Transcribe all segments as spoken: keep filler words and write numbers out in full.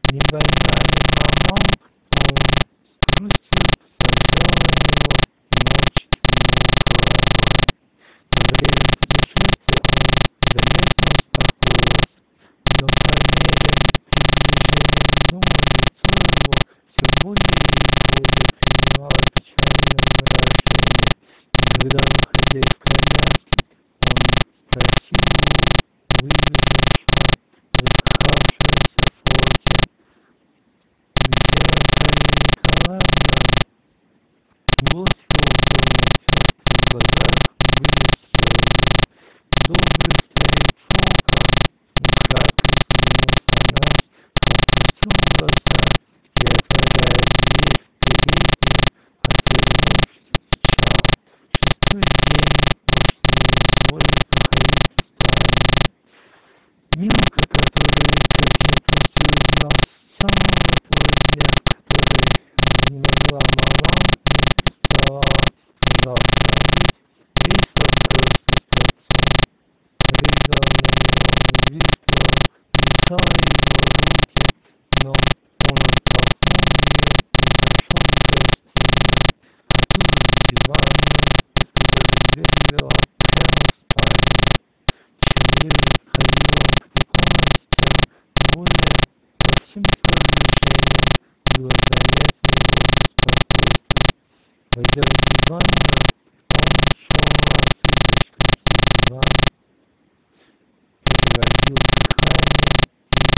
Не больная мама, он с грустью посмотрел на него и молча кивнул головой. Во время путешествия он заметно успокоился, но по мере приближения к дому лицо его все более и более принимало печальное выражение. И когда, выходя из коляски, он спросил у выбежавшего, запыхавшегося Фоки: «Где Наталья Николаевна?» Голос его был не тверд, в глазах были слезы. Добрый старик Фока украдкой взглянул на нас, опустил глаза и, отворяя дверь в переднюю, отвернувшись, отвечал: «Шестой день уж не изволит выходить из спальни». Милка, который по этому пути узнал с самого этого дня, в который изнемогла мама и не переставала жалко выть, весело бросилась к отцу, прыгала на него, взвизгивала, лизала его руки, но он оттолкнул ее и пошел в гостиную, оттуда к дивану, из которой дверь вела прямо в спальню. Чем ближе подходил он к этой комнате, тем более во всем своем движении было заметно его беспокойство. Войдя в диванную, он шел на цыпочках едва переводил дыхание и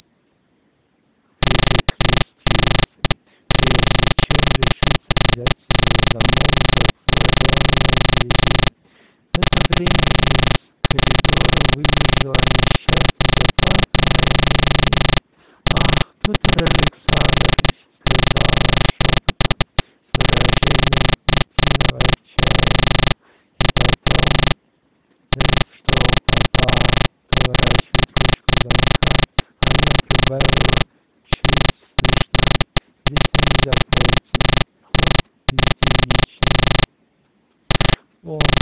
перекрестился, прежде чем решиться взять замок затворенной двери. В это время из коридора выбежала несчастно заплаканная Мими. «Ах, Петр Александрович!» — сказала она шепотом, с выражением истинного отчаяния. И потом, заметив, что папа поворачивает ручку замка, она прибавила чуть слышно: «Здесь нельзя пройти, вход бездевичный». «О,